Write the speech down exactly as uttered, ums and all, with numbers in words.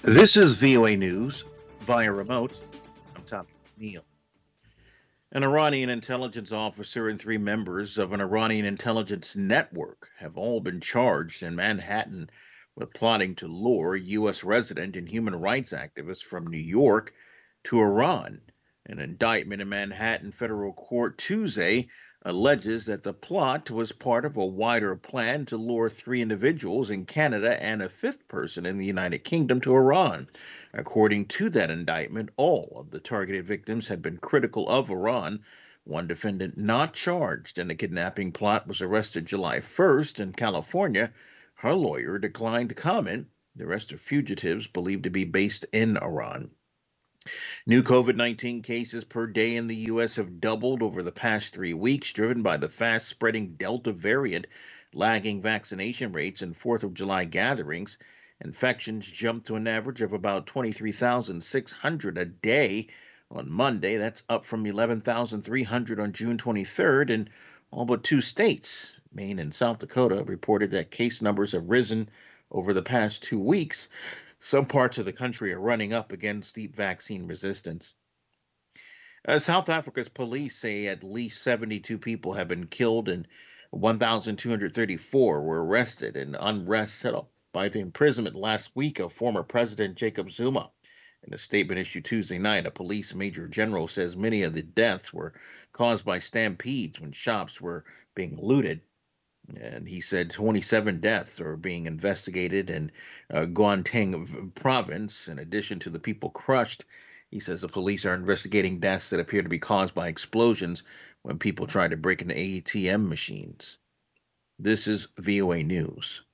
This is V O A News via remote. I'm Tommy Neal. An Iranian intelligence officer and three members of an Iranian intelligence network have all been charged in Manhattan with plotting to lure U S resident and human rights activists from New York to Iran. An indictment in Manhattan federal court Tuesday alleges that the plot was part of a wider plan to lure three individuals in Canada and a fifth person in the United Kingdom to Iran. According to that indictment, all of the targeted victims had been critical of Iran. One defendant not charged in the kidnapping plot was arrested July first in California. Her lawyer declined to comment. The rest are fugitives believed to be based in Iran. New COVID nineteen cases per day in the U S have doubled over the past three weeks, driven by the fast spreading Delta variant, lagging vaccination rates, and fourth of July gatherings. Infections jumped to an average of about twenty-three thousand six hundred a day on Monday. That's up from eleven thousand three hundred on June twenty-third. And all but two states, Maine and South Dakota, reported that case numbers have risen over the past two weeks. Some parts of the country are running up against steep vaccine resistance. Uh, South Africa's police say at least seventy-two people have been killed and one thousand two hundred thirty-four were arrested in unrest set up by the imprisonment last week of former President Jacob Zuma. In a statement issued Tuesday night, a police major general says many of the deaths were caused by stampedes when shops were being looted. And he said twenty-seven deaths are being investigated in uh, Gauteng province, in addition to the people crushed. He says the police are investigating deaths that appear to be caused by explosions when people try to break into A T M machines. This is V O A News.